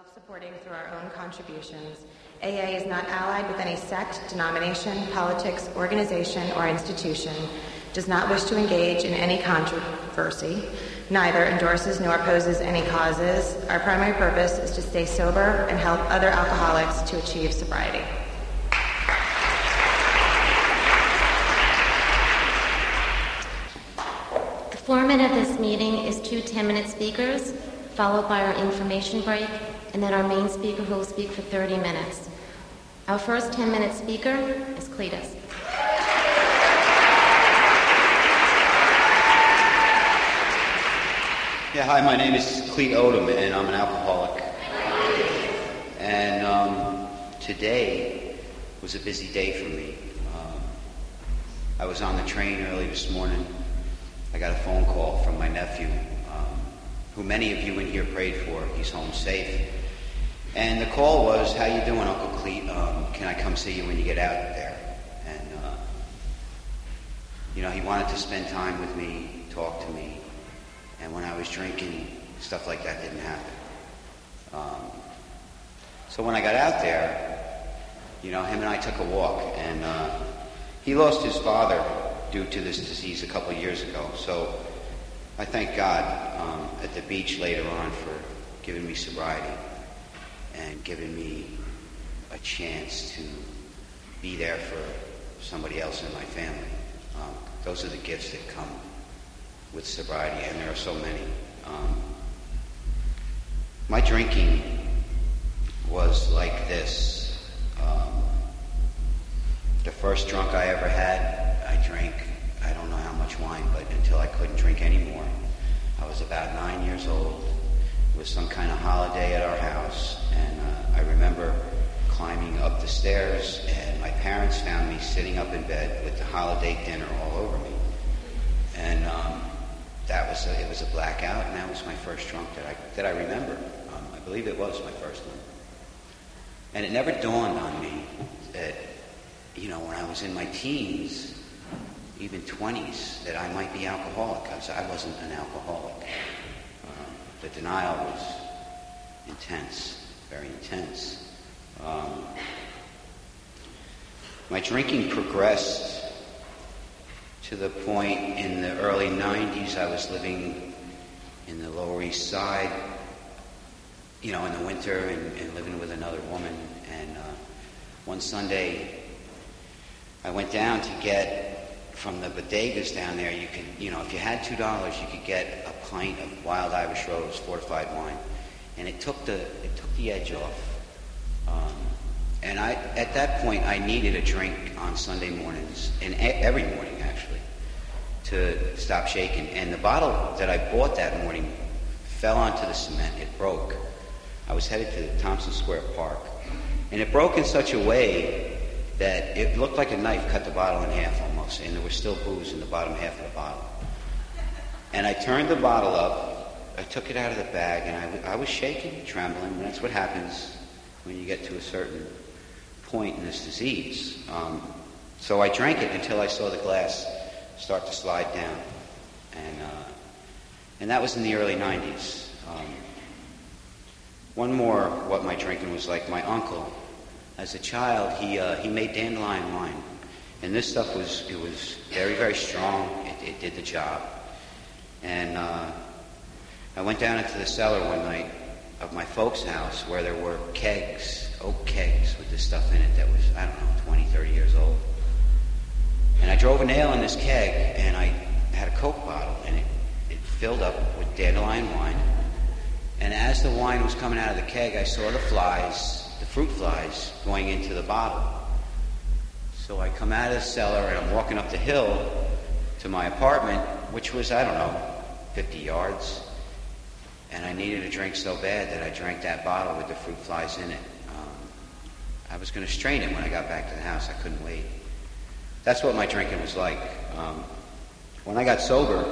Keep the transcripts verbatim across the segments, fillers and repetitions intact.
self-supporting through our own contributions. A A is not allied with any sect, denomination, politics, organization, or institution, does not wish to engage in any controversy, neither endorses nor opposes any causes. Our primary purpose is to stay sober and help other alcoholics to achieve sobriety. The format of this meeting is two ten-minute speakers, followed by our information break, and then our main speaker who will speak for thirty minutes. Our first ten-minute speaker is Cletus. Yeah, hi, my name is Clete Odom, and I'm an alcoholic. And um, today was a busy day for me. Um, I was on the train early this morning. I got a phone call from my nephew, um, who many of you in here prayed for. He's home safe. And the call was, how you doing, Uncle Clete? Um, can I come see you when you get out there? And, uh, you know, he wanted to spend time with me, talk to me. And when I was drinking, stuff like that didn't happen. Um, so when I got out there, you know, him and I took a walk. And uh, he lost his father due to this disease a couple of years ago. So I thank God um, at the beach later on for giving me sobriety and giving me a chance to be there for somebody else in my family. Um, those are the gifts that come with sobriety, and there are so many. Um, my drinking was like this. Um, the first drunk I ever had, I drank, I don't know how much wine, but until I couldn't drink anymore. I was about nine years old. It was some kind of holiday at our house, and uh, I remember climbing up the stairs, and my parents found me sitting up in bed with the holiday dinner all over me. And um, that was a, it was a blackout, and that was my first drunk that I that I remember. Um, I believe it was my first one. And it never dawned on me that, you know, when I was in my teens, even twenties, that I might be alcoholic, because I wasn't an alcoholic. Um, the denial was intense, very intense. Um, my drinking progressed to the point in the early nineties. I was living in the Lower East Side, you know, in the winter, and, and living with another woman. And uh, one Sunday, I went down to get from the bodegas down there. You could, you know, if you had two dollars, you could get a pint of Wild Irish Rose fortified wine, and it took the it took the edge off. Um, and I, at that point, I needed a drink on Sunday mornings, and every morning actually, to stop shaking. And the bottle that I bought that morning fell onto the cement. It broke. I was headed to Thompson Square Park, and it broke in such a way that it looked like a knife cut the bottle in half almost, and there was still booze in the bottom half of the bottle. And I turned the bottle up, I took it out of the bag, and I, w- I was shaking, trembling, and that's what happens when you get to a certain point in this disease. Um, so I drank it until I saw the glass start to slide down. And uh, and that was in the early nineties. Um, one more, what my drinking was like. My uncle, as a child, he uh, he made dandelion wine, and this stuff was it was very very strong. It, it did the job. And uh, I went down into the cellar one night of my folks' house where there were kegs, oak kegs with this stuff in it that was, I don't know, twenty, thirty years old. And I drove a nail in this keg, and I had a Coke bottle, and it, it filled up with dandelion wine. And as the wine was coming out of the keg, I saw the flies, the fruit flies, going into the bottle. So I come out of the cellar, and I'm walking up the hill to my apartment, which was, I don't know, fifty yards. And I needed a drink so bad that I drank that bottle with the fruit flies in it. Um, I was going to strain it when I got back to the house. I couldn't wait. That's what my drinking was like. Um, when I got sober,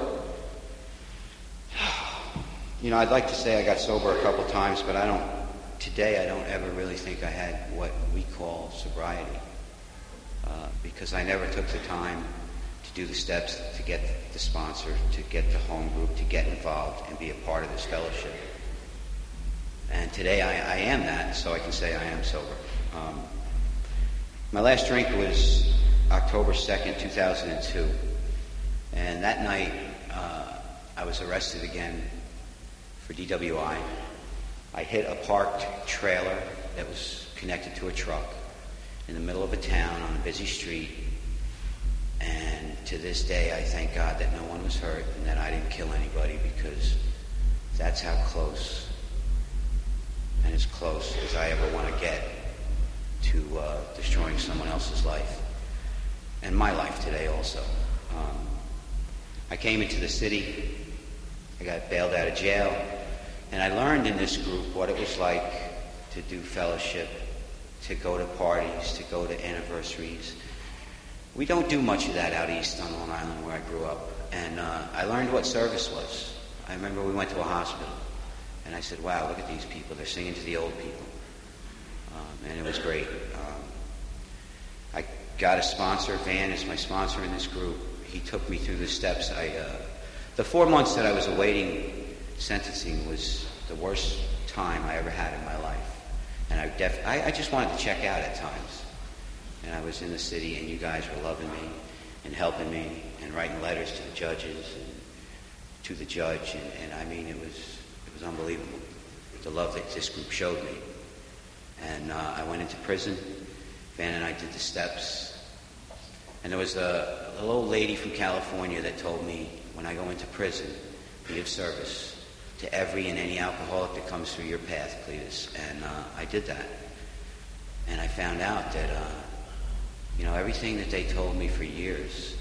you know, I'd like to say I got sober a couple times, but I don't, today I don't ever really think I had what we call sobriety. Uh, because I never took the time to do the steps to get the sponsor, to get the home group, to get involved and be a part of this fellowship. And today I, I am that, so I can say I am sober. Um, my last drink was October second, two thousand two. And that night, uh, I was arrested again for D W I. I hit a parked trailer that was connected to a truck in the middle of a town on a busy street. And to this day, I thank God that no one was hurt and that I didn't kill anybody, because that's how close, and as close as I ever want to get to uh, destroying someone else's life, and my life today also. Um, I came into the city, I got bailed out of jail, and I learned in this group what it was like to do fellowship, to go to parties, to go to anniversaries. We don't do much of that out east on Long Island where I grew up, and uh, I learned what service was. I remember we went to a hospital, and I said, wow, look at these people, they're singing to the old people. Um, and it was great. Um, I got a sponsor. Van is my sponsor in this group. He took me through the steps. I, uh, the four months that I was awaiting sentencing was the worst time I ever had in my life. And I, def- I, I just wanted to check out at times. And I was in the city, and you guys were loving me and helping me and writing letters to the judges and to the judge. And, and I mean, it was it was unbelievable, the love that this group showed me. And uh, I went into prison. Van and I did the steps. And there was a, a little old lady from California that told me, when I go into prison, be of service to every and any alcoholic that comes through your path, please. And uh, I did that. And I found out that, uh, you know, everything that they told me for years,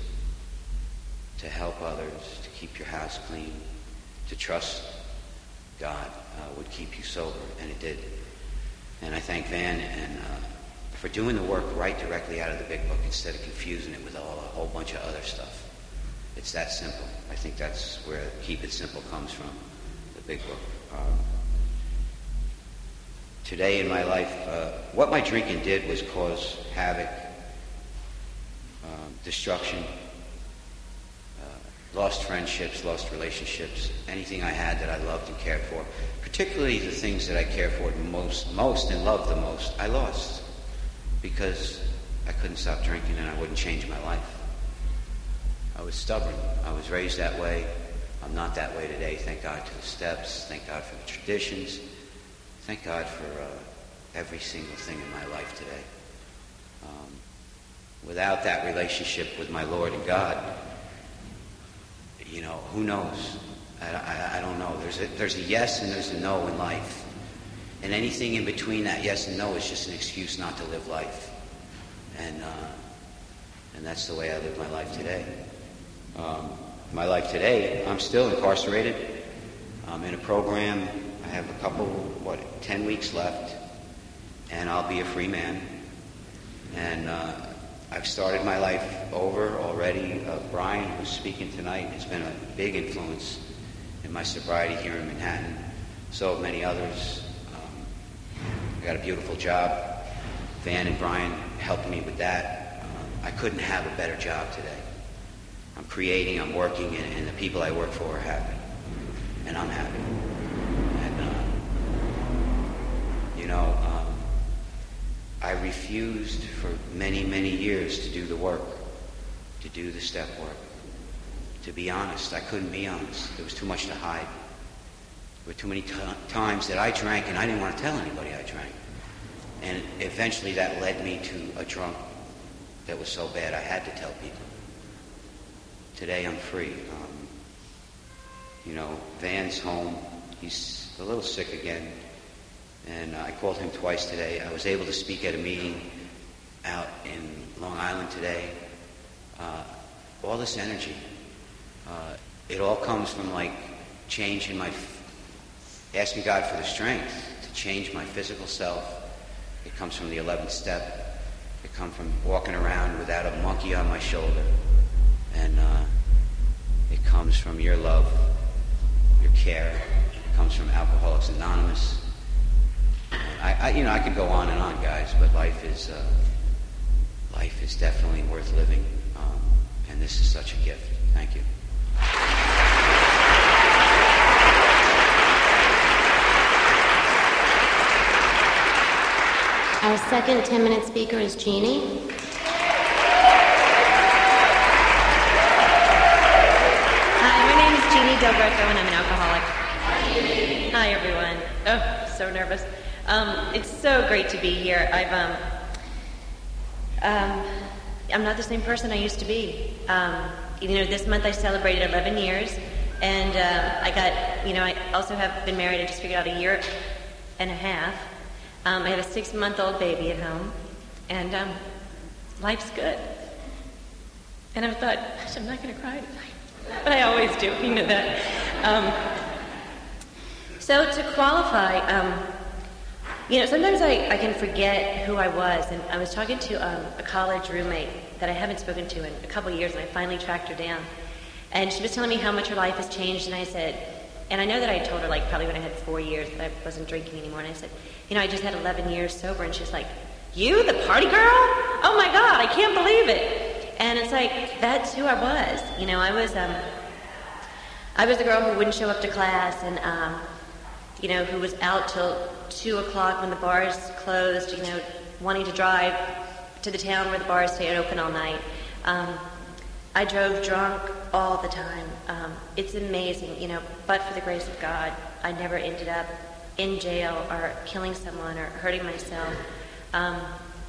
to help others, to keep your house clean, to trust God, uh, would keep you sober, and it did. And I thank Van and uh, for doing the work right directly out of the Big Book instead of confusing it with all, a whole bunch of other stuff. It's that simple. I think that's where Keep It Simple comes from, the Big Book. Um, today in my life, uh, what my drinking did was cause havoc, uh, destruction, uh, lost friendships, lost relationships, anything I had that I loved and cared for, particularly the things that I cared for the most, most and loved the most, I lost because I couldn't stop drinking and I wouldn't change my life. I was stubborn. I was raised that way. I'm not that way today. Thank God to the steps. Thank God for the traditions. Thank God for uh, every single thing in my life today. Um, without that relationship with my Lord and God, you know, who knows? I, I, I don't know. There's a, there's a yes and there's a no in life. And anything in between that yes and no is just an excuse not to live life. And, uh, and that's the way I live my life today. Um, my life today, I'm still incarcerated. I'm in a program. I have a couple, what, ten weeks left, and I'll be a free man. And uh, I've started my life over already. Uh, Brian, who's speaking tonight, has been a big influence in my sobriety here in Manhattan. So have many others. Um, I got a beautiful job. Van and Brian helped me with that. Um, I couldn't have a better job today. I'm creating, I'm working, and, and the people I work for are happy. And I'm happy. And, uh, you know, um, I refused for many, many years to do the work, to do the step work. To be honest, I couldn't be honest. There was too much to hide. There were too many t- times that I drank and I didn't want to tell anybody I drank. And eventually that led me to a drunk that was so bad I had to tell people. Today I'm free. Um, you know, Van's home. He's a little sick again. And I called him twice today. I was able to speak at a meeting out in Long Island today. Uh, all this energy. Uh, it all comes from like changing my, asking God for the strength to change my physical self. It comes from the eleventh step. It comes from walking around without a monkey on my shoulder. And uh, it comes from your love, your care. It comes from Alcoholics Anonymous. I, I, you know, I could go on and on, guys, but life is, uh, life is definitely worth living. Um, and this is such a gift. Thank you. Our second ten-minute speaker is Jeannie. Hi, my name is Jeannie Del Greco, and I'm an alcoholic. Hi, everyone. Oh, so nervous. Um, it's so great to be here. I've, um, um, I'm not the same person I used to be. Um, you know, this month I celebrated eleven years, and uh, I got, you know, I also have been married. I just figured out a year and a half. Um, I have a six-month-old baby at home, and um, life's good. And I thought, gosh, I'm not going to cry tonight. But I always do, you know that. Um, so to qualify, um, you know, sometimes I, I can forget who I was. And I was talking to um, a college roommate that I haven't spoken to in a couple of years, and I finally tracked her down. And she was telling me how much her life has changed, and I said, and I know that I told her, like, probably when I had four years that I wasn't drinking anymore, and I said, you know, I just had eleven years sober, and she's like, you, the party girl? Oh my God, I can't believe it. And it's like, that's who I was. You know, I was, um, I was the girl who wouldn't show up to class, and, um, you know, who was out till two o'clock when the bars closed, you know, wanting to drive to the town where the bars stayed open all night. Um, I drove drunk all the time. Um, it's amazing, you know, but for the grace of God, I never ended up in jail or killing someone or hurting myself. Um,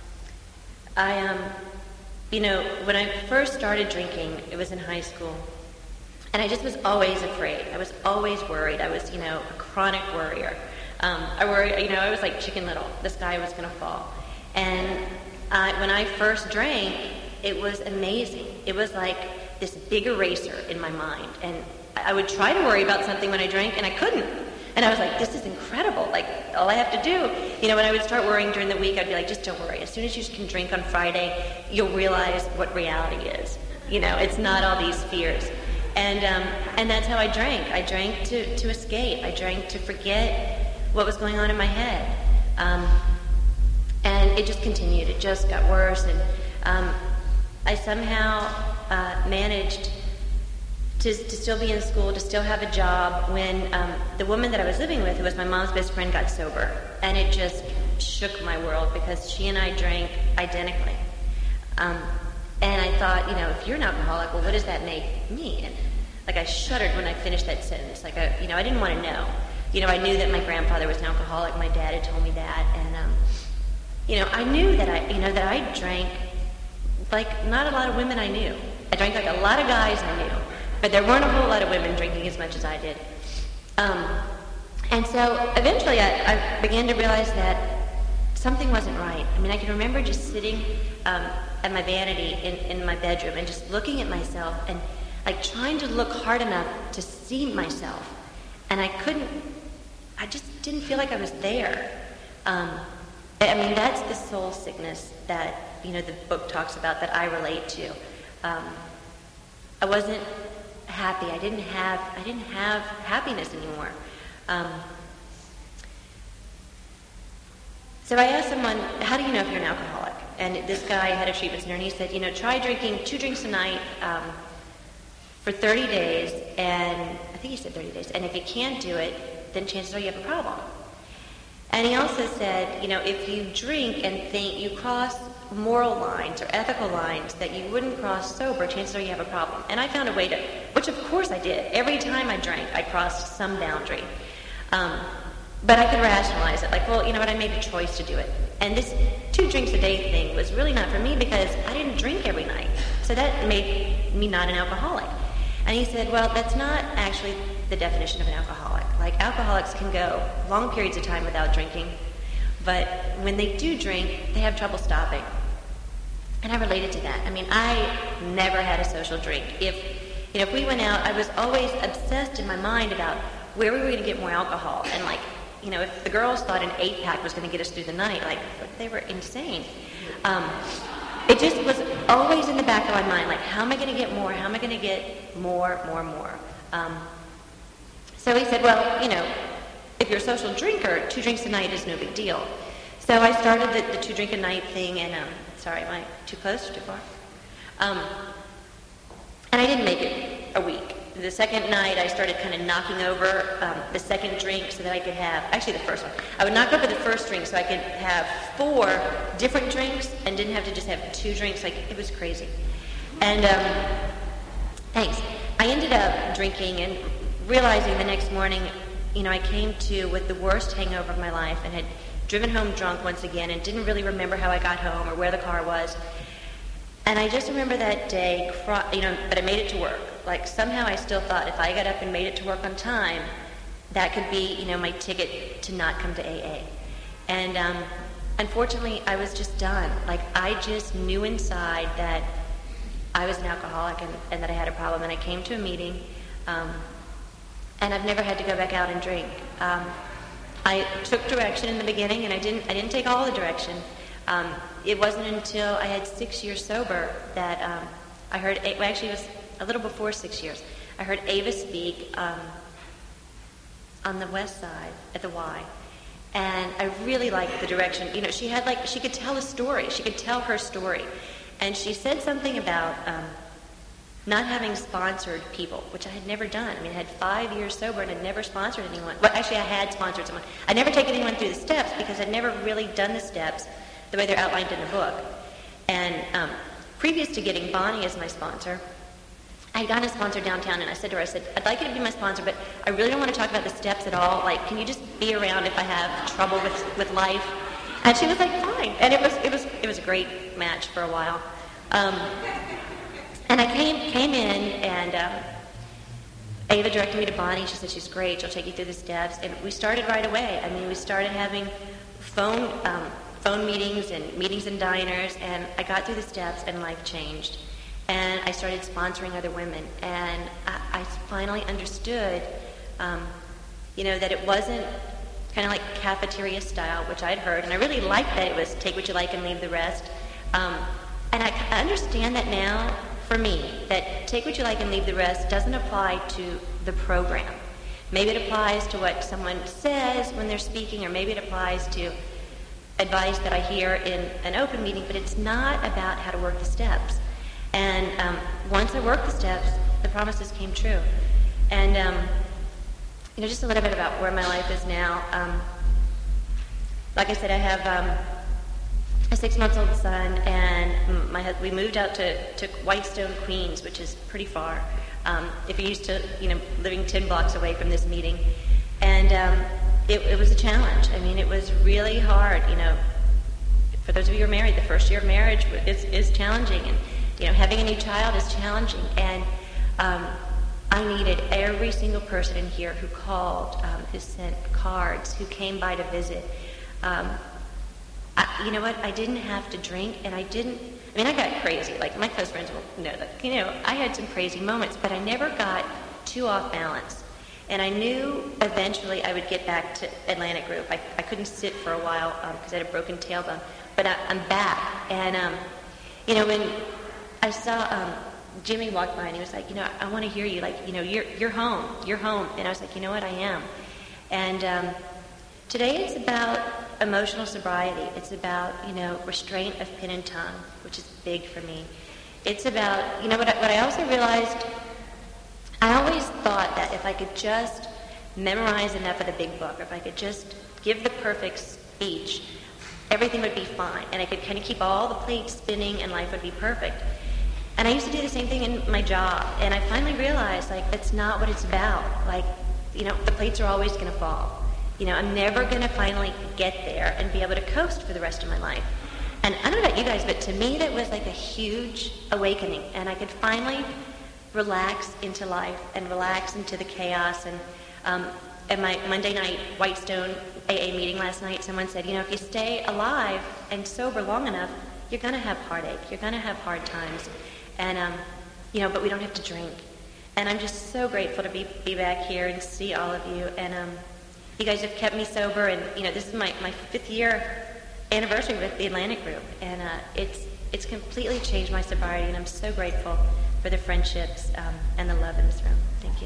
I, um, you know, when I first started drinking, it was in high school, and I just was always afraid. I was always worried. I was, you know, a chronic worrier. Um, I worried, you know, I was like Chicken Little. The sky was going to fall. And uh, when I first drank, it was amazing. It was like this big eraser in my mind. And I would try to worry about something when I drank, and I couldn't. And I was like, this is incredible. Like, all I have to do, you know, when I would start worrying during the week, I'd be like, just don't worry. As soon as you can drink on Friday, you'll realize what reality is. You know, it's not all these fears. And um, and that's how I drank. I drank to, to escape. I drank to forget what was going on in my head. Um, and it just continued. It just got worse. And um, I somehow uh, managed to, to still be in school, to still have a job when um, the woman that I was living with, who was my mom's best friend, got sober. And it just shook my world because she and I drank identically. Um, and I thought, you know, if you're an alcoholic, well, what does that make me? And like I shuddered when I finished that sentence. Like, I, you know, I didn't want to know. You know, I knew that my grandfather was an alcoholic. My dad had told me that. And, um, you know, I knew that I, you know, that I drank like not a lot of women I knew. I drank like a lot of guys I knew. But there weren't a whole lot of women drinking as much as I did. Um, and so eventually I, I began to realize that something wasn't right. I mean, I can remember just sitting um, at my vanity in, in my bedroom and just looking at myself and like trying to look hard enough to see myself. And I couldn't, I just didn't feel like I was there. Um, I mean, that's the soul sickness that, you know, the book talks about that I relate to. Um, I wasn't happy. I didn't have I didn't have happiness anymore. Um, so I asked someone, how do you know if you're an alcoholic? And this guy had a treatment center, and he said, you know, try drinking two drinks a night um, for thirty days, and I think he said thirty days, and if you can't do it, then chances are you have a problem. And he also said, you know, if you drink and think you cross moral lines or ethical lines that you wouldn't cross sober, chances are you have a problem. And I found a way to, which of course I did. Every time I drank, I crossed some boundary. Um, but I could rationalize it, like, well, you know what, I made a choice to do it. And this two drinks a day thing was really not for me because I didn't drink every night. So that made me not an alcoholic. And he said, well, that's not actually the definition of an alcoholic. Like, alcoholics can go long periods of time without drinking, but when they do drink, they have trouble stopping. And I related to that. I mean, I never had a social drink. If, you know, if we went out, I was always obsessed in my mind about where we were going to get more alcohol. And, like, you know, if the girls thought an eight-pack was going to get us through the night, like, they were insane. Um, it just was always in the back of my mind, like, how am I going to get more? How am I going to get more, more, more? Um, so he said, well, you know, if you're a social drinker, two drinks a night is no big deal. So I started the, the two-drink-a-night thing, and, um, sorry, am I too close or too far? Um, and I didn't make it a week. the second night, I started kind of knocking over um, the second drink so that I could have, actually the first one. I would knock over the first drink so I could have four different drinks and didn't have to just have two drinks. Like, it was crazy. And, um, thanks. I ended up drinking and realizing the next morning, you know, I came to with the worst hangover of my life and had driven home drunk once again and didn't really remember how I got home or where the car was. And I just remember that day, you know, but I made it to work. Like, somehow I still thought if I got up and made it to work on time, that could be, you know, my ticket to not come to A A. And um, unfortunately, I was just done. Like, I just knew inside that I was an alcoholic and, and that I had a problem. And I came to a meeting, um, and I've never had to go back out and drink. Um, I took direction in the beginning, and I didn't. I didn't take all the direction. Um, it wasn't until I had six years sober that um, I heard. Well, actually, it was a little before six years. I heard Ava speak um, on the West Side at the Y, and I really liked the direction. You know, she had like she could tell a story. She could tell her story, and she said something about um, not having sponsored people, which I had never done. I mean, I had five years sober and had never sponsored anyone. Well, actually, I had sponsored someone. I'd never taken anyone through the steps because I'd never really done the steps the way they're outlined in the book. And um, previous to getting Bonnie as my sponsor, I had gotten a sponsor downtown, and I said to her, I said, I'd like you to be my sponsor, but I really don't want to talk about the steps at all. Like, can you just be around if I have trouble with, with life? And she was like, fine. And it was it was it was a great match for a while. Um, and I came came in, and um, Ava directed me to Bonnie. She said, she's great. She'll take you through the steps. And we started right away. I mean, we started having phone um, phone meetings and meetings in diners, and I got through the steps, and life changed. And I started sponsoring other women, and I, I finally understood, um, you know, that it wasn't kind of like cafeteria style, which I'd heard, and I really liked that it was take what you like and leave the rest. Um, and I, I understand that now, for me, that take what you like and leave the rest doesn't apply to the program. Maybe it applies to what someone says when they're speaking, or maybe it applies to advice that I hear in an open meeting, but it's not about how to work the steps. And um, once I worked the steps, the promises came true. And, um, you know, just a little bit about where my life is now. Um, like I said, I have um, a six-month-old son, and my we moved out to, to Whitestone, Queens, which is pretty far. Um, if you're used to, you know, living ten blocks away from this meeting. And um, it, it was a challenge. I mean, it was really hard, you know. For those of you who are married, the first year of marriage is, is challenging. And, you know, having a new child is challenging, and um, I needed every single person in here who called, um, who sent cards, who came by to visit. Um, I, you know what? I didn't have to drink, and I didn't. I mean, I got crazy. Like, my close friends will know that. You know, I had some crazy moments, but I never got too off balance. And I knew eventually I would get back to Atlantic Group. I, I couldn't sit for a while because um, I had a broken tailbone, but I, I'm back. And um, you know, when I saw um, Jimmy walk by, and he was like, you know, I, I want to hear you. Like, you know, you're you're home. You're home. And I was like, you know what? I am. And um, today it's about emotional sobriety. It's about, you know, restraint of pen and tongue, which is big for me. It's about, you know, what I, what I also realized, I always thought that if I could just memorize enough of the big book, or if I could just give the perfect speech, everything would be fine. And I could kind of keep all the plates spinning and life would be perfect. And I used to do the same thing in my job. And I finally realized, like, that's not what it's about. Like, you know, the plates are always going to fall. You know, I'm never going to finally get there and be able to coast for the rest of my life. And I don't know about you guys, but to me that was like a huge awakening. And I could finally relax into life and relax into the chaos. And um, at my Monday night Whitestone A A meeting last night, someone said, you know, if you stay alive and sober long enough, you're going to have heartache. You're going to have hard times. And, um, you know, but we don't have to drink. And I'm just so grateful to be, be back here and see all of you. And um, you guys have kept me sober. And, you know, this is my, my fifth year anniversary with the Atlantic Group. And uh, it's it's completely changed my sobriety. And I'm so grateful for the friendships um, and the love in this room. Thank you.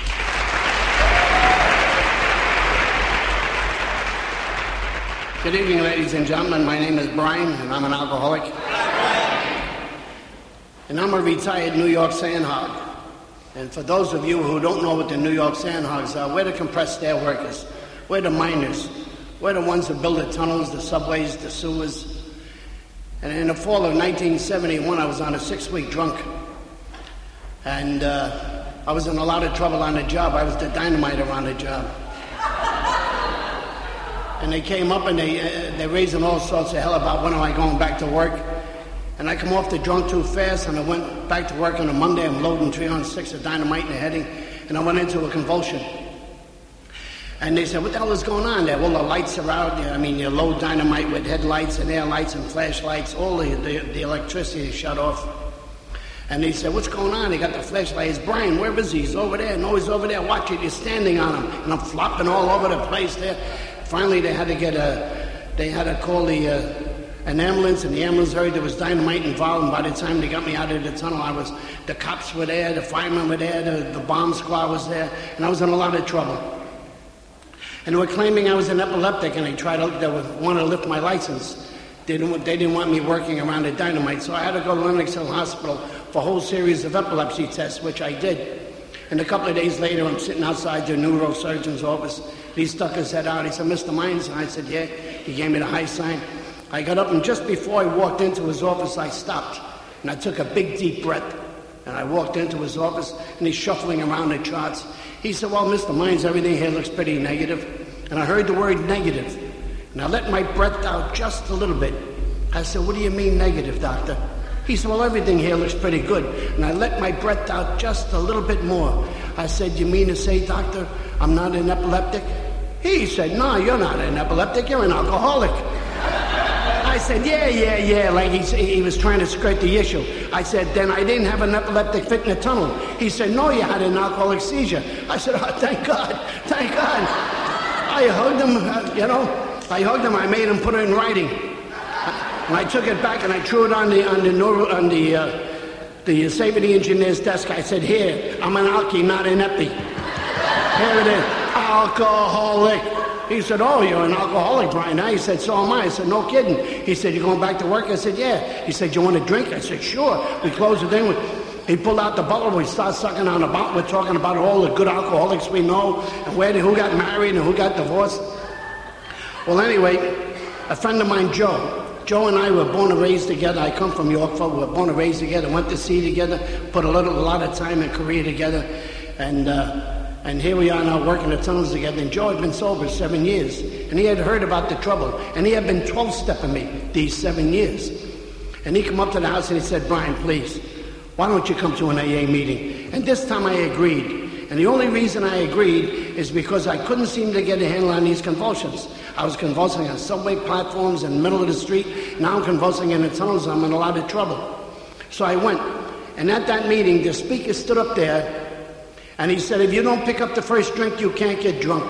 Good evening, ladies and gentlemen. My name is Brian, and I'm an alcoholic. And I'm a retired New York sandhog. And for those of you who don't know what the New York Sandhogs are, we're the compressed air workers. We're the miners. We're the ones that build the tunnels, the subways, the sewers. And in the fall of nineteen seventy-one, I was on a six-week drunk. And uh, I was in a lot of trouble on the job. I was the dynamiter on the job. And they came up and they, uh, they're raising all sorts of hell about when am I going back to work. And I come off the drunk too fast, and I went back to work on a Monday. I'm loading three hundred six of dynamite in the heading, and I went into a convulsion. And they said, what the hell is going on there? Well, the lights are out. I mean, you load dynamite with headlights and air lights and flashlights. All the, the, the electricity is shut off. And they said, what's going on? They got the flashlight. It's Brian. Where is he? He's over there. No, he's over there. Watch it. You're standing on him. And I'm flopping all over the place there. Finally, they had to get a, they had to call the, uh, an ambulance, and the ambulance heard there was dynamite involved, and by the time they got me out of the tunnel, I was, the cops were there, the firemen were there, the, the bomb squad was there, and I was in a lot of trouble. And they were claiming I was an epileptic, and they tried to, they wanted to lift my license. They didn't, they didn't want me working around the dynamite, so I had to go to Lenox Hill Hospital for a whole series of epilepsy tests, which I did. And a couple of days later, I'm sitting outside the neurosurgeon's office. He stuck his head out. He said, Mister Mines? And I said, yeah. He gave me the high sign. I got up, and just before I walked into his office, I stopped. And I took a big, deep breath. And I walked into his office, and he's shuffling around the charts. He said, well, Mister Mines, everything here looks pretty negative. And I heard the word negative. And I let my breath out just a little bit. I said, what do you mean negative, doctor? He said, well, everything here looks pretty good. And I let my breath out just a little bit more. I said, you mean to say, doctor, I'm not an epileptic? He said, no, you're not an epileptic. You're an alcoholic. I said, yeah, yeah, yeah, like he, he was trying to skirt the issue. I said, then I didn't have an epileptic fit in the tunnel. He said, no, you had an alcoholic seizure. I said, oh, thank God, thank God. I hugged him, uh, you know, I hugged him, I made him put it in writing. And I took it back and I threw it on the, on the, neuro, on the, uh, the safety engineer's desk. I said, here, I'm an alky, not an epi. Here it is, alcoholic. He said, oh, you're an alcoholic, Brian. He said, so am I. I said, no kidding. He said, you going back to work? I said, yeah. He said, you want a drink? I said, sure. We closed the thing. He pulled out the bottle. We started sucking on the bottle. We're talking about all the good alcoholics we know, and where, who got married and who got divorced. Well, anyway, a friend of mine, Joe, Joe and I were born and raised together. I come from Yorkville. We were born and raised together, went to sea together, put a, little, a lot of time in Korea together, and uh, and here we are now working the tunnels together. And Joe had been sober seven years, and he had heard about the trouble, and he had been twelve-stepping me these seven years. And he come up to the house and he said, Brian, please, why don't you come to an A A meeting? And this time I agreed. And the only reason I agreed is because I couldn't seem to get a handle on these convulsions. I was convulsing on subway platforms in the middle of the street. Now I'm convulsing in the tunnels. I'm in a lot of trouble. So I went. And at that meeting, the speaker stood up there, and he said, if you don't pick up the first drink, you can't get drunk.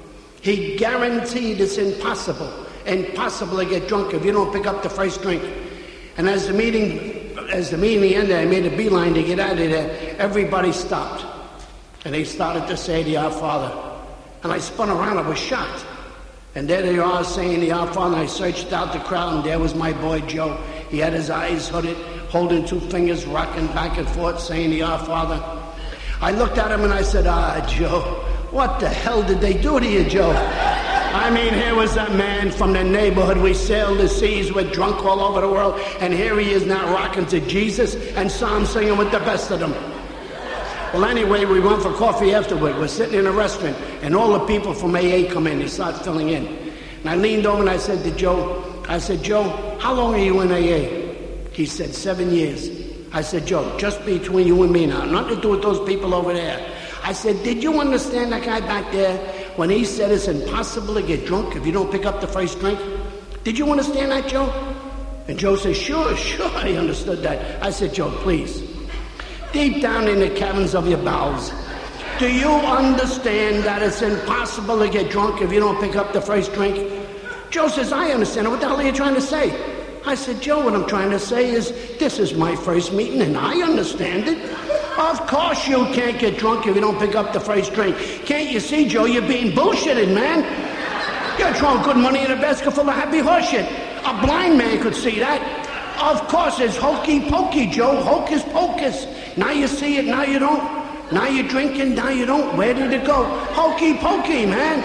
He guaranteed it's impossible, impossible to get drunk if you don't pick up the first drink. And as the meeting, as the meeting ended, I made a beeline to get out of there. Everybody stopped. And they started to say the Our Father. And I spun around, I was shocked. And there they are saying the Our Father. I searched out the crowd, and there was my boy Joe. He had his eyes hooded, holding two fingers, rocking back and forth, saying the Our Father. I looked at him and I said, ah, Joe, what the hell did they do to you, Joe? I mean, here was that man from the neighborhood. We sailed the seas, we're drunk all over the world, and here he is now rocking to Jesus and psalm singing with the best of them. Well, anyway, we went for coffee afterward. We're sitting in a restaurant, and all the people from A A come in. They start filling in. And I leaned over and I said to Joe, I said, Joe, how long are you in A A? He said, seven years. I said, Joe, just between you and me now, nothing to do with those people over there. I said, did you understand that guy back there when he said it's impossible to get drunk if you don't pick up the first drink? Did you understand that, Joe? And Joe said, sure, sure, I understood that. I said, Joe, please, deep down in the caverns of your bowels, do you understand that it's impossible to get drunk if you don't pick up the first drink? Joe says, I understand it. What the hell are you trying to say? I said, Joe, what I'm trying to say is, this is my first meeting, and I understand it. Of course you can't get drunk if you don't pick up the first drink. Can't you see, Joe, you're being bullshitted, man? You're throwing good money in a basket full of happy horseshit. A blind man could see that. Of course, it's hokey pokey, Joe, hocus pocus. Now you see it, now you don't. Now you're drinking, now you don't. Where did it go? Hokey pokey, man.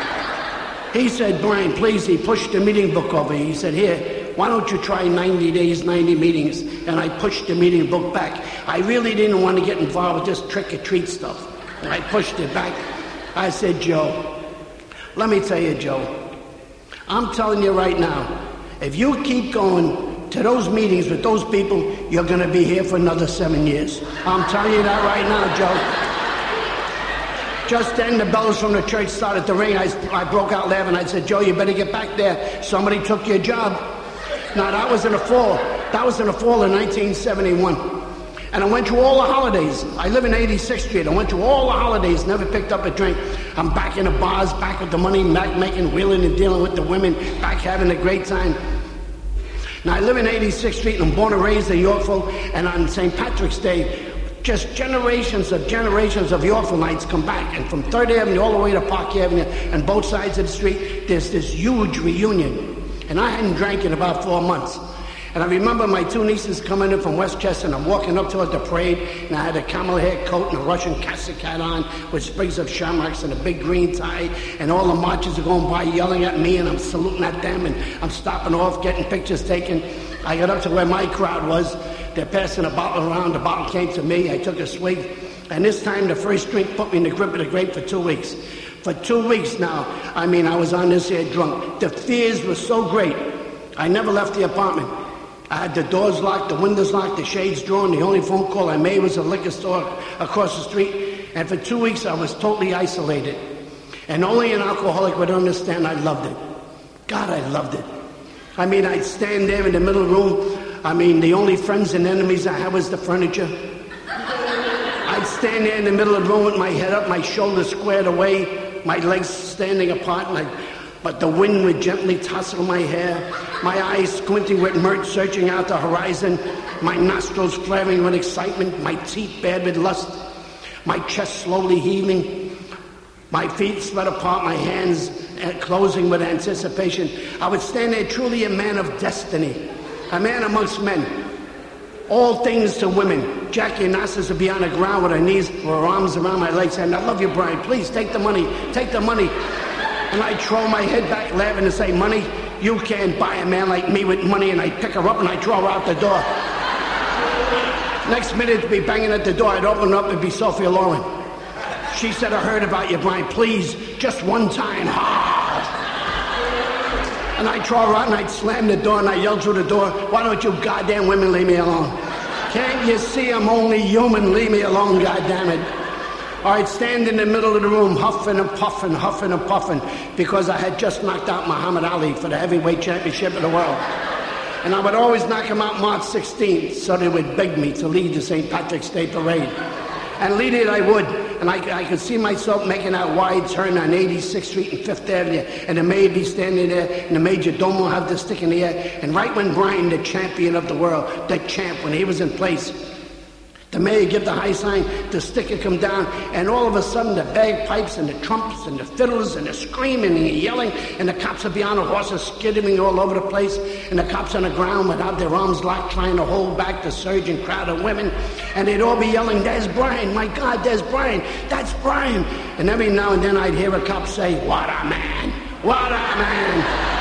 He said, Brian, please, he pushed the meeting book over. He said, here, why don't you try ninety days, ninety meetings? And I pushed the meeting book back. I really didn't want to get involved with this trick-or-treat stuff. And I pushed it back. I said, Joe, let me tell you, Joe, I'm telling you right now, if you keep going to those meetings with those people, you're going to be here for another seven years. I'm telling you that right now, Joe. Just then, the bells from the church started to ring. I, I broke out laughing. I said, Joe, you better get back there. Somebody took your job. Now, that was in the fall. That was in the fall of nineteen seventy-one. And I went through all the holidays. I live in eighty-sixth Street. I went through all the holidays, never picked up a drink. I'm back in the bars, back with the money, back making, wheeling and dealing with the women, back having a great time. Now, I live in eighty-sixth Street, and I'm born and raised in Yorkville, and on Saint Patrick's Day, just generations of generations of Yorkvilleites come back, and from third Avenue all the way to Park Avenue, and both sides of the street, there's this huge reunion. And I hadn't drank in about four months. And I remember my two nieces coming in from Westchester, and I'm walking up toward the parade, and I had a camel hair coat and a Russian cassock hat on with sprigs of shamrocks and a big green tie, and all the marchers are going by yelling at me, and I'm saluting at them, and I'm stopping off, getting pictures taken. I got up to where my crowd was. They're passing a bottle around. The bottle came to me. I took a swig. And this time, the first drink put me in the grip of the grape for two weeks. For two weeks now, I mean, I was on this here drunk. The fears were so great. I never left the apartment. I had the doors locked, the windows locked, the shades drawn. The only phone call I made was a liquor store across the street. And for two weeks, I was totally isolated. And only an alcoholic would understand I loved it. God, I loved it. I mean, I'd stand there in the middle room. I mean, the only friends and enemies I had was the furniture. I'd stand there in the middle of the room with my head up, my shoulders squared away, my legs standing apart, and I, but the wind would gently tousle my hair, my eyes squinting with mirth, searching out the horizon, my nostrils flaring with excitement, my teeth bared with lust, my chest slowly heaving, my feet spread apart, my hands closing with anticipation. I would stand there truly a man of destiny, a man amongst men. All things to women. Jackie Onassis would be on the ground with her knees, with her arms around my legs, saying, I love you, Brian. Please take the money. Take the money. And I'd throw my head back, laughing and say, money? You can't buy a man like me with money. And I'd pick her up and I'd throw her out the door. Next minute, it'd be banging at the door. I'd open up, it'd be Sophia Loren. She said, I heard about you, Brian. Please, just one time. Hard. And I'd throw her out and I'd slam the door and I'd yell through the door, why don't you goddamn women leave me alone? Can't you see I'm only human? Leave me alone, goddammit. Or I'd stand in the middle of the room huffing and puffing, huffing and puffing, because I had just knocked out Muhammad Ali for the heavyweight championship of the world. And I would always knock him out March sixteenth, so they would beg me to lead the Saint Patrick's Day Parade. And lead it I would. And I, I could see myself making that wide turn on eighty-sixth Street and Fifth Avenue, and the mayor be standing there, and the Major Domo have the stick in the air. And right when Brian, the champion of the world, the champ, when he was in place, the mayor give the high sign, the stick would come down, and all of a sudden the bagpipes and the trumpets and the fiddles and the screaming and the yelling, and the cops would be on the horses skidding all over the place, and the cops on the ground without their arms locked trying to hold back the surging crowd of women, and they'd all be yelling, there's Brian, my God, there's Brian, that's Brian. And every now and then I'd hear a cop say, what a man, what a man.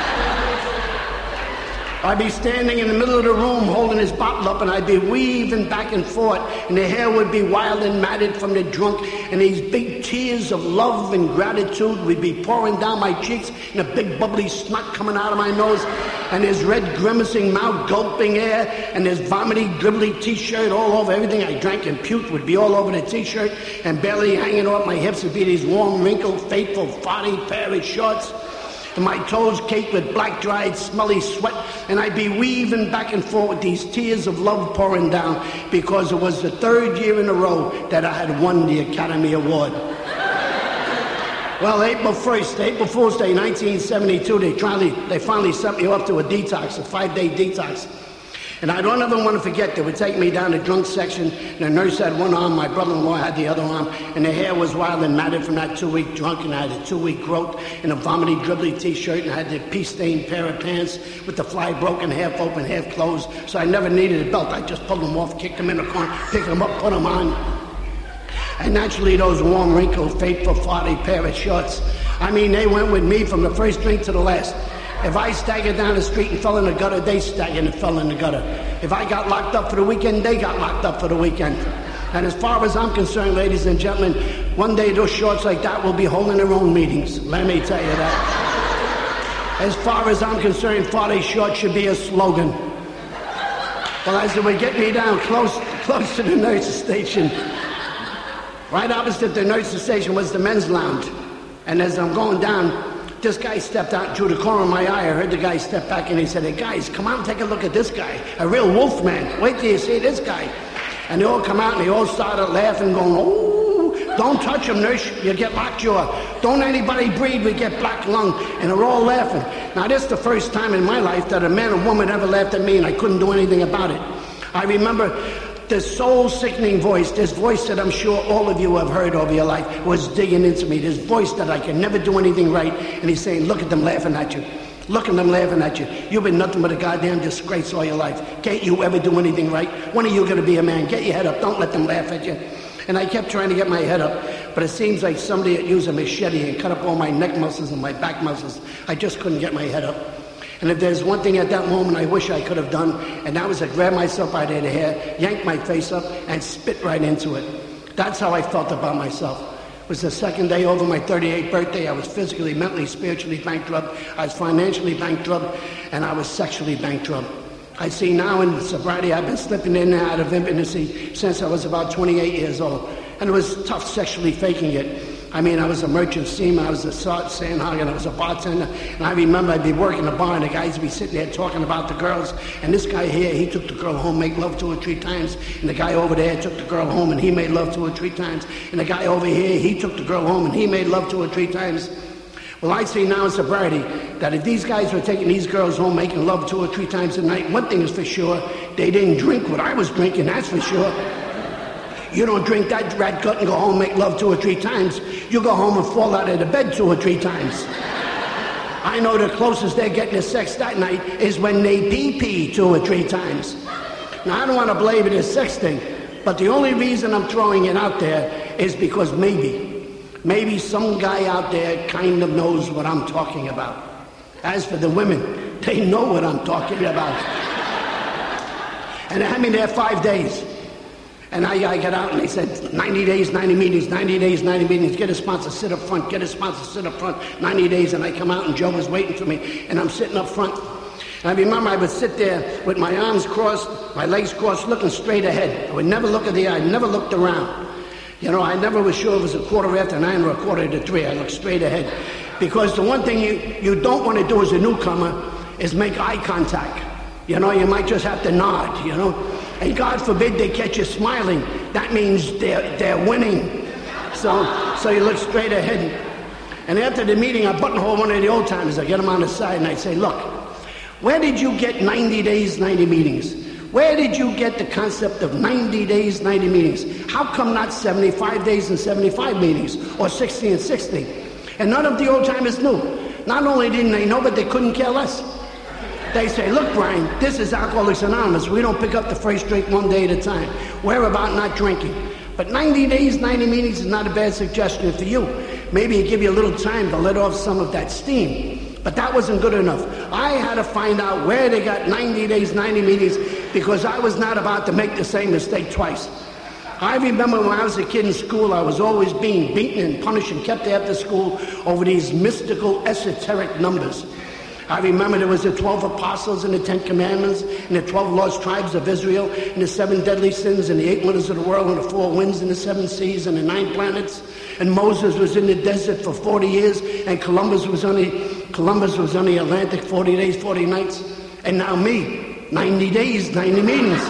I'd be standing in the middle of the room holding his bottle up, and I'd be weaving back and forth, and the hair would be wild and matted from the drunk, and these big tears of love and gratitude would be pouring down my cheeks, and a big bubbly snot coming out of my nose, and his red grimacing mouth gulping air, and his vomity dribbly t-shirt all over everything I drank and puked would be all over the t-shirt, and barely hanging off my hips would be these warm, wrinkled, faithful, farty pair of shorts. And my toes caked with black, dried, smelly sweat, and I'd be weaving back and forth with these tears of love pouring down, because it was the third year in a row that I had won the Academy Award. Well, April first, April Fool's Day, nineteen seventy-two, they finally, they finally sent me off to a detox, a five-day detox. And I don't ever want to forget, they would take me down the drunk section, and the nurse had one arm, my brother-in-law had the other arm, and the hair was wild and matted from that two-week drunk, and I had a two-week growth, and a vomity, dribbly t-shirt, and I had the pea-stained pair of pants with the fly broken, half open, half closed, so I never needed a belt. I just pulled them off, kicked them in the corner, picked them up, put them on. And naturally, those warm, wrinkled, faithful, forty pair of shorts, I mean, they went with me from the first drink to the last. If I staggered down the street and fell in the gutter, they staggered and fell in the gutter. If I got locked up for the weekend, they got locked up for the weekend. And as far as I'm concerned, ladies and gentlemen, one day those shorts like that will be holding their own meetings. Let me tell you that. As far as I'm concerned, forty shorts should be a slogan. Well, as they would get me down close, close to the nurse's station, right opposite the nurse's station was the men's lounge. And as I'm going down, this guy stepped out through the corner of my eye. I heard the guy step back and he said, "Hey guys, come out and take a look at this guy. A real wolf man. Wait till you see this guy." And they all come out and they all started laughing, going, "Oh, don't touch him, nurse. You get lockjaw. Don't anybody breathe, we get black lung." And they're all laughing. Now, this is the first time in my life that a man or woman ever laughed at me and I couldn't do anything about it. I remember this soul-sickening voice, this voice that I'm sure all of you have heard over your life, was digging into me, this voice that I can never do anything right, and he's saying, "Look at them laughing at you. Look at them laughing at you. You've been nothing but a goddamn disgrace all your life. Can't you ever do anything right? When are you going to be a man? Get your head up. Don't let them laugh at you." And I kept trying to get my head up, but it seems like somebody had used a machete and cut up all my neck muscles and my back muscles. I just couldn't get my head up. And if there's one thing at that moment I wish I could have done, and that was to grab myself by the hair, yank my face up, and spit right into it. That's how I felt about myself. It was the second day over my thirty-eighth birthday. I was physically, mentally, spiritually bankrupt. I was financially bankrupt, and I was sexually bankrupt. I see now in sobriety I've been slipping in and out of impotency since I was about twenty-eight years old. And it was tough sexually faking it. I mean, I was a merchant seaman, I was a sandhog, I was a bartender, and I remember I'd be working the bar and the guys would be sitting there talking about the girls, and this guy here, he took the girl home, made love two or three times, and the guy over there took the girl home and he made love two or three times, and the guy over here, he took the girl home and he made love two or three times. Well, I see now in sobriety that if these guys were taking these girls home, making love two or three times a night, one thing is for sure, they didn't drink what I was drinking, that's for sure. You don't drink that rat gut and go home and make love two or three times. You go home and fall out of the bed two or three times. I know the closest they're getting to sex that night is when they pee-pee two or three times. Now, I don't want to belabor this sex thing, but the only reason I'm throwing it out there is because maybe, maybe some guy out there kind of knows what I'm talking about. As for the women, they know what I'm talking about. And they had me there five days. And I, I got out and they said, ninety days, ninety meetings, ninety days, ninety meetings, get a sponsor, sit up front, get a sponsor, sit up front, ninety days. And I come out and Joe was waiting for me and I'm sitting up front. And I remember I would sit there with my arms crossed, my legs crossed, looking straight ahead. I would never look at the eye, I never looked around. You know, I never was sure it was a quarter after nine or a quarter to three. I looked straight ahead. Because the one thing you, you don't want to do as a newcomer is make eye contact. You know, you might just have to nod, you know. And God forbid they catch you smiling. That means they're, they're winning. So, so you look straight ahead. And after the meeting, I buttonhole one of the old timers. I get him on the side and I say, "Look, where did you get ninety days, ninety meetings? Where did you get the concept of ninety days, ninety meetings? How come not seventy-five days and seventy-five meetings or sixty and sixty? And none of the old timers knew. Not only didn't they know, but they couldn't care less. They say, "Look, Brian, this is Alcoholics Anonymous. We don't pick up the first drink one day at a time. We're about not drinking. But ninety days, ninety meetings is not a bad suggestion for you. Maybe it give you a little time to let off some of that steam." But that wasn't good enough. I had to find out where they got ninety days, ninety meetings, because I was not about to make the same mistake twice. I remember when I was a kid in school, I was always being beaten and punished and kept after school over these mystical, esoteric numbers. I remember there was the twelve apostles and the Ten Commandments and the twelve lost tribes of Israel and the seven deadly sins and the eight wonders of the world and the four winds and the seven seas and the nine planets. And Moses was in the desert for forty years and Columbus was on the, Columbus was on the Atlantic forty days, forty nights. And now me, ninety days, ninety meetings.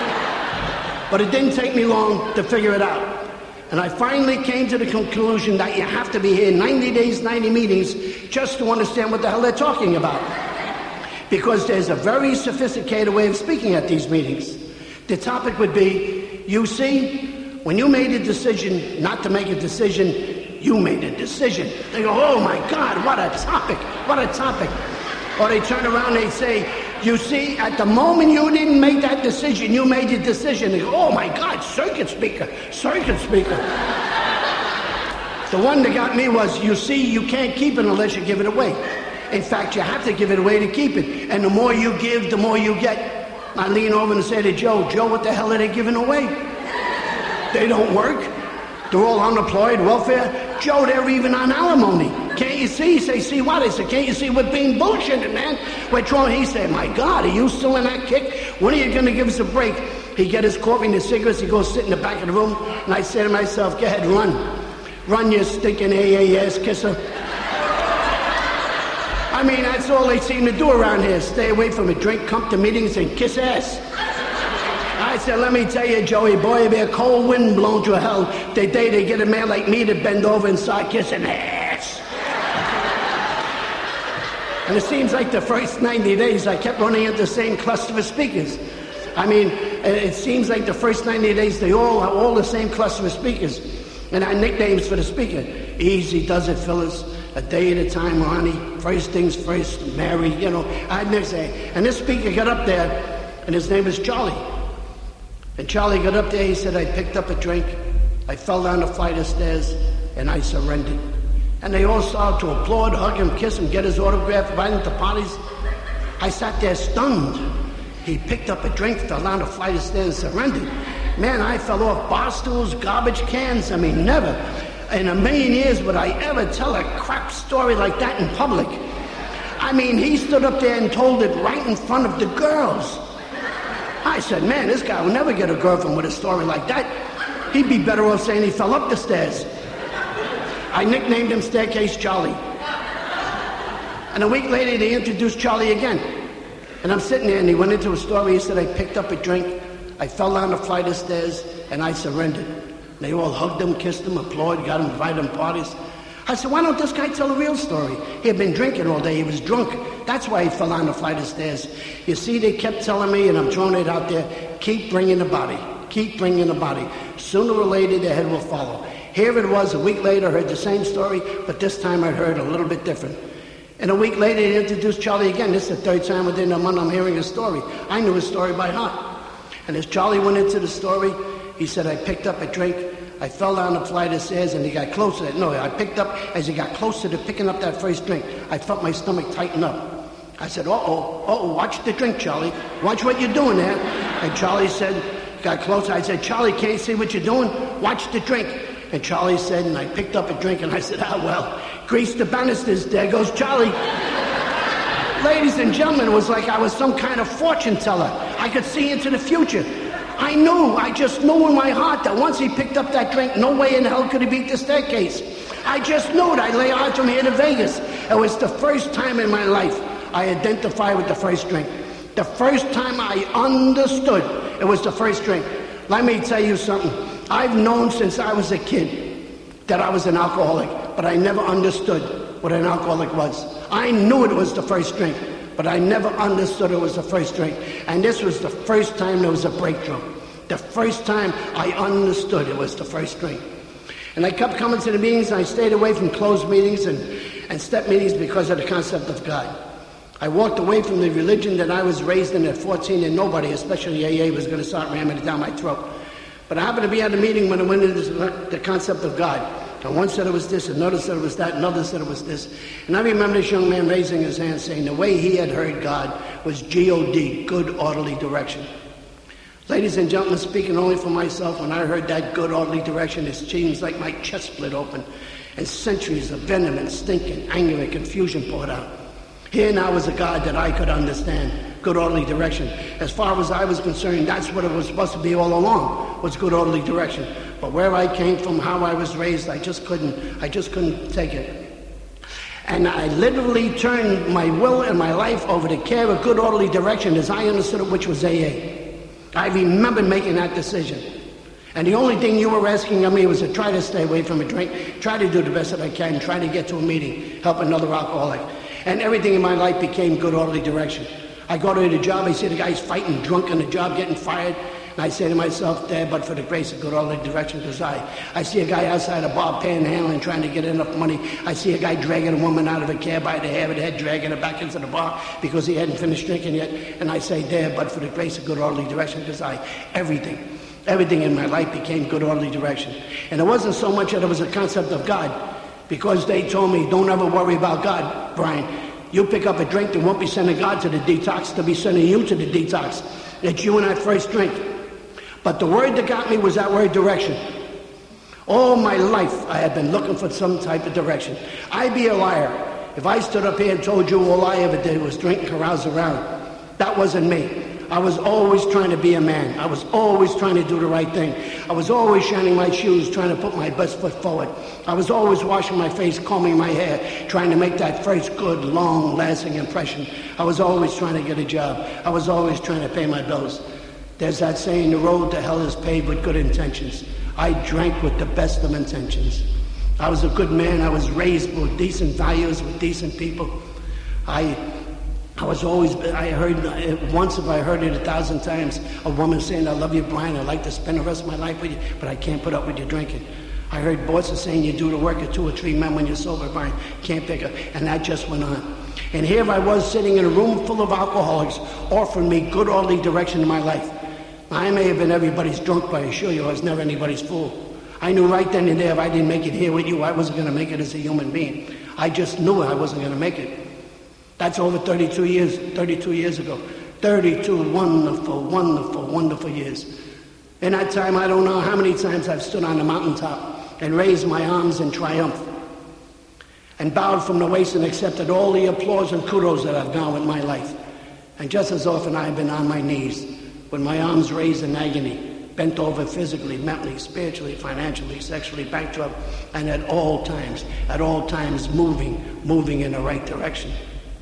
But it didn't take me long to figure it out. And I finally came to the conclusion that you have to be here ninety days, ninety meetings just to understand what the hell they're talking about. Because there's a very sophisticated way of speaking at these meetings. The topic would be, you see, when you made a decision not to make a decision, you made a decision. They go, "Oh my God, what a topic, what a topic." Or they turn around and they say, "You see, at the moment you didn't make that decision, you made a decision." They go, "Oh my God, circuit speaker, circuit speaker." The one that got me was, you see, you can't keep it unless you give it away. In fact, you have to give it away to keep it. And the more you give, the more you get. I lean over and say to Joe, Joe, what the hell are they giving away? They don't work. They're all unemployed, welfare. Joe, they're even on alimony. Can't you see? He say, see what? I said, can't you see we're being bullshitted, man? We're trying. He said, my God, are you still in that kick? When are you going to give us a break? He get his coffee and his cigarettes. He goes sit in the back of the room. And I say to myself, go ahead, run. Run, you stinking A A S kisser. I mean, that's all they seem to do around here. Stay away from a drink, come to meetings, and kiss ass. I said, let me tell you, Joey, boy, it'd be a cold wind blown to hell the day they get a man like me to bend over and start kissing ass. And it seems like the first ninety days, I kept running into the same cluster of speakers. I mean, it seems like the first ninety days, they all are all the same cluster of speakers. And our nicknames for the speaker: Easy Does It, Phyllis. A day at a time, Ronnie. First things first, Mary. You know, I'd never say. And this speaker got up there, and his name was Charlie. And Charlie got up there. He said, I picked up a drink. I fell down the flight of stairs, and I surrendered. And they all started to applaud, hug him, kiss him, get his autograph, right into parties. I sat there stunned. He picked up a drink, fell down the flight of stairs, and surrendered. Man, I fell off bar stools, garbage cans. I mean, never in a million years would I ever tell a crap story like that in public. I mean, he stood up there and told it right in front of the girls. I said, man, this guy will never get a girlfriend with a story like that. He'd be better off saying he fell up the stairs. I nicknamed him Staircase Charlie. And a week later, they introduced Charlie again. And I'm sitting there, and he went into a story. He said, I picked up a drink, I fell down the flight of stairs, and I surrendered. They all hugged him, kissed him, applauded, got him invited to parties. I said, why don't this guy tell the real story? He had been drinking all day. He was drunk. That's why he fell down the flight of stairs. You see, they kept telling me, and I'm throwing it out there, keep bringing the body. Keep bringing the body. Sooner or later, the head will follow. Here it was, a week later, I heard the same story, but this time I heard a little bit different. And a week later, they introduced Charlie again. This is the third time within a month I'm hearing his story. I knew his story by heart. And as Charlie went into the story, he said, I picked up a drink, I fell down the flight of stairs, and he got closer. No, I picked up, as he got closer to picking up that first drink, I felt my stomach tighten up. I said, uh-oh, uh-oh, watch the drink, Charlie. Watch what you're doing there. And Charlie said, got closer. I said, Charlie, can't you see what you're doing? Watch the drink. And Charlie said, and I picked up a drink, and I said, ah, well, grease the banisters. There goes Charlie. Ladies and gentlemen, it was like I was some kind of fortune teller. I could see into the future. I knew, I just knew in my heart that once he picked up that drink, no way in hell could he beat the staircase. I just knew it. I lay odds from here to Vegas. It was the first time in my life I identified with the first drink. The first time I understood it was the first drink. Let me tell you something. I've known since I was a kid that I was an alcoholic, but I never understood what an alcoholic was. I knew it was the first drink, but I never understood it was the first drink. And this was the first time there was a breakthrough. The first time I understood it was the first drink. And I kept coming to the meetings, and I stayed away from closed meetings and, and step meetings because of the concept of God. I walked away from the religion that I was raised in at fourteen, and nobody, especially A A, was going to start ramming it down my throat. But I happened to be at a meeting when I went into this, the concept of God. And one said it was this, another said it was that, another said it was this. And I remember this young man raising his hand saying the way he had heard God was G O D, good orderly direction. Ladies and gentlemen, speaking only for myself, when I heard that good orderly direction, it seems like my chest split open and centuries of venom and stink and anger and confusion poured out. Here now was a God that I could understand, good orderly direction. As far as I was concerned, that's what it was supposed to be all along, was good orderly direction. But where I came from, how I was raised, I just couldn't, I just couldn't take it. And I literally turned my will and my life over to care of good orderly direction as I understood it, which was A A. I remember making that decision. And the only thing you were asking of me was to try to stay away from a drink, try to do the best that I can, try to get to a meeting, help another alcoholic. And everything in my life became good orderly direction. I go to the job, I see the guys fighting, drunk on the job, getting fired. And I say to myself, there, but for the grace of good orderly direction, because I, I see a guy outside a bar panhandling, trying to get enough money. I see a guy dragging a woman out of a cab by the hair of the head, dragging her back into the bar because he hadn't finished drinking yet. And I say, there, but for the grace of good orderly direction, because I, everything. Everything in my life became good orderly direction. And it wasn't so much that it was a concept of God, because they told me, don't ever worry about God, Brian. You pick up a drink, they won't be sending God to the detox, they'll be sending you to the detox. It's you and that first drink. But the word that got me was that word direction. All my life I had been looking for some type of direction. I'd be a liar if I stood up here and told you all I ever did was drink and carouse around. That wasn't me. I was always trying to be a man. I was always trying to do the right thing. I was always shining my shoes, trying to put my best foot forward. I was always washing my face, combing my hair, trying to make that first good, long, lasting impression. I was always trying to get a job. I was always trying to pay my bills. There's that saying, the road to hell is paved with good intentions. I drank with the best of intentions. I was a good man. I was raised with decent values, with decent people. I... I was always, I heard, once if I heard it a thousand times, a woman saying, I love you, Brian, I'd like to spend the rest of my life with you, but I can't put up with you drinking. I heard bosses saying, you do the work of two or three men when you're sober, Brian, can't pick up, and that just went on. And here I was sitting in a room full of alcoholics, offering me good orderly direction in my life. I may have been everybody's drunk, but I assure you I was never anybody's fool. I knew right then and there if I didn't make it here with you, I wasn't going to make it as a human being. I just knew I wasn't going to make it. That's over thirty-two years, thirty-two years ago. thirty-two wonderful, wonderful, wonderful years. In that time, I don't know how many times I've stood on the mountaintop and raised my arms in triumph and bowed from the waist and accepted all the applause and kudos that I've gone with my life. And just as often I've been on my knees with my arms raised in agony, bent over physically, mentally, spiritually, financially, sexually, bankrupt, and at all times, at all times moving, moving in the right direction.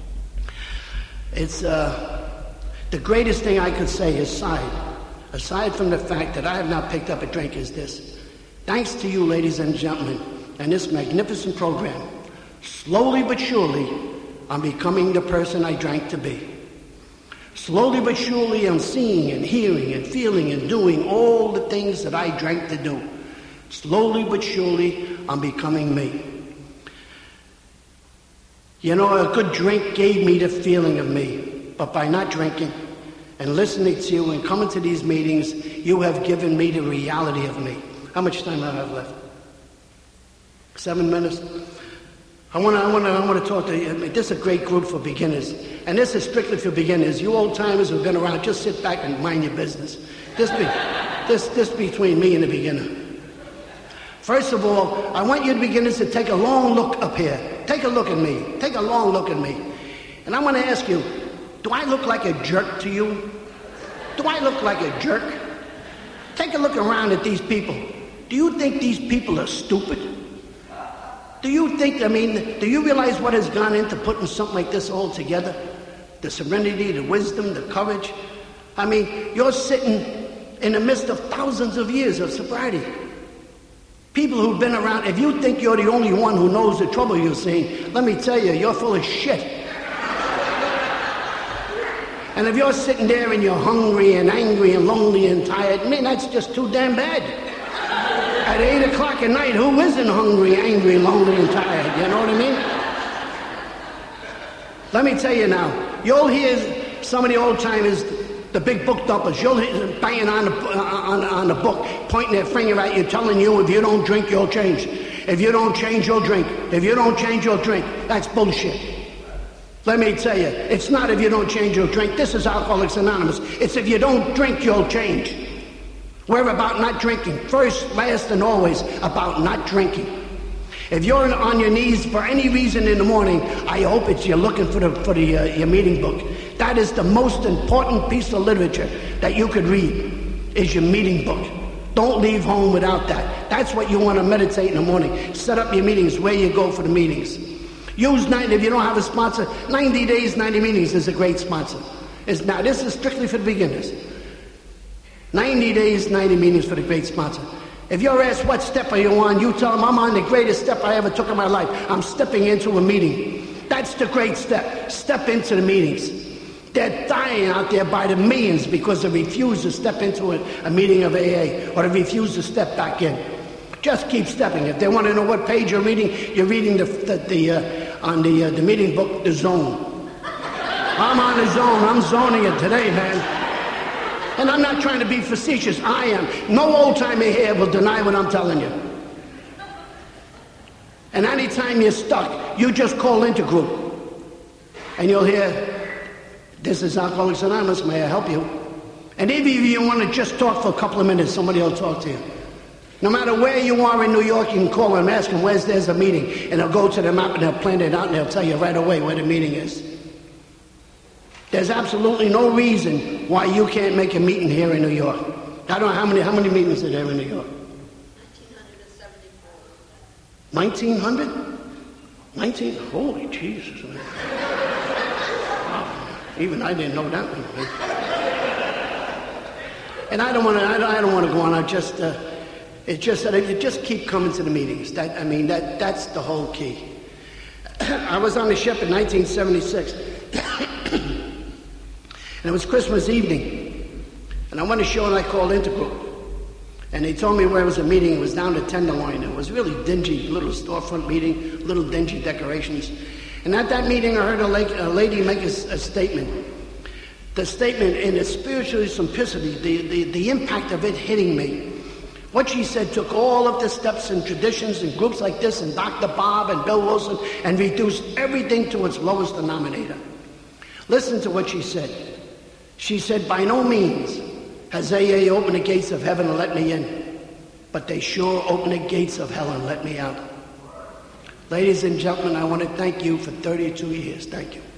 It's uh, the greatest thing I could say aside, aside from the fact that I have not picked up a drink is this. Thanks to you, ladies and gentlemen, and this magnificent program, slowly but surely, I'm becoming the person I drank to be. Slowly but surely, I'm seeing and hearing and feeling and doing all the things that I drank to do. Slowly but surely, I'm becoming me. You know, a good drink gave me the feeling of me, but by not drinking and listening to you and coming to these meetings, you have given me the reality of me. How much time do I have left? Seven minutes? I want to I want to, I want to talk to you. I mean, this is a great group for beginners, and this is strictly for beginners. You old-timers who've been around, just sit back and mind your business. This be, this, this between me and the beginner. First of all, I want you beginners to take a long look up here. Take a look at me. Take a long look at me. And I want to ask you, do I look like a jerk to you? Do I look like a jerk? Take a look around at these people. Do you think these people are stupid? Do you think, I mean, do you realize what has gone into putting something like this all together? The serenity, the wisdom, the courage. I mean, you're sitting in the midst of thousands of years of sobriety. People who've been around, if you think you're the only one who knows the trouble you're seeing, let me tell you, you're full of shit. And if you're sitting there and you're hungry and angry and lonely and tired, I mean, that's just too damn bad. At eight o'clock at night, who isn't hungry, angry, lonely, and tired? You know what I mean? Let me tell you now, you'll hear some of the old-timers, the big book dumpers, you'll hear banging on the, on, on the book, pointing their finger at you, telling you if you don't drink, you'll change. If you don't change, you'll drink. If you don't change, you'll drink. That's bullshit. Let me tell you, it's not if you don't change, you'll drink. This is Alcoholics Anonymous. It's if you don't drink, you'll change. We're about not drinking. First, last, and always about not drinking. If you're on your knees for any reason in the morning, I hope it's you're looking for the for the uh, your meeting book. That is the most important piece of literature that you could read, is your meeting book. Don't leave home without that. That's what you want to meditate in the morning. Set up your meetings where you go for the meetings. Use ninety, if you don't have a sponsor, ninety days, ninety meetings is a great sponsor. It's now, this is strictly for the beginners. ninety days, ninety meetings for the great sponsor. If you're asked what step are you on, you tell them I'm on the greatest step I ever took in my life. I'm stepping into a meeting. That's the great step. Step into the meetings. They're dying out there by the millions because they refuse to step into a, a meeting of A A, or they refuse to step back in. Just keep stepping. If they want to know what page you're reading, you're reading the, the, the uh, on the uh, the meeting book, The Zone. I'm on The Zone. I'm zoning it today, man. And I'm not trying to be facetious. I am. No old-timer here will deny what I'm telling you. And anytime you're stuck, you just call into group. And you'll hear, this is Alcoholics Anonymous, may I help you? And even if you want to just talk for a couple of minutes, somebody will talk to you. No matter where you are in New York, you can call them and ask them, where's there's a meeting? And they'll go to the map and they'll plan it out and they'll tell you right away where the meeting is. There's absolutely no reason why you can't make a meeting here in New York. I don't know how many, how many meetings are there in New York? nineteen hundred? nineteen? Holy Jesus, man. Wow. Even I didn't know that one. And I don't want to, I don't, I don't want to go on. I just, uh, it's just that you just keep coming to the meetings. That, I mean, that, that's the whole key. I was on the ship in nineteen seventy-six. And it was Christmas evening. And I went ashore and I called Intergroup. And they told me where was a meeting. It was down to Tenderloin. It was really dingy, little storefront meeting, little dingy decorations. And at that meeting, I heard a, la- a lady make a, a statement. The statement, in its spiritual simplicity, the, the, the impact of it hitting me. What she said took all of the steps and traditions and groups like this and Doctor Bob and Bill Wilson and reduced everything to its lowest denominator. Listen to what she said. She said, by no means has A A opened the gates of heaven and let me in, but they sure opened the gates of hell and let me out. Ladies and gentlemen, I want to thank you for thirty-two years. Thank you.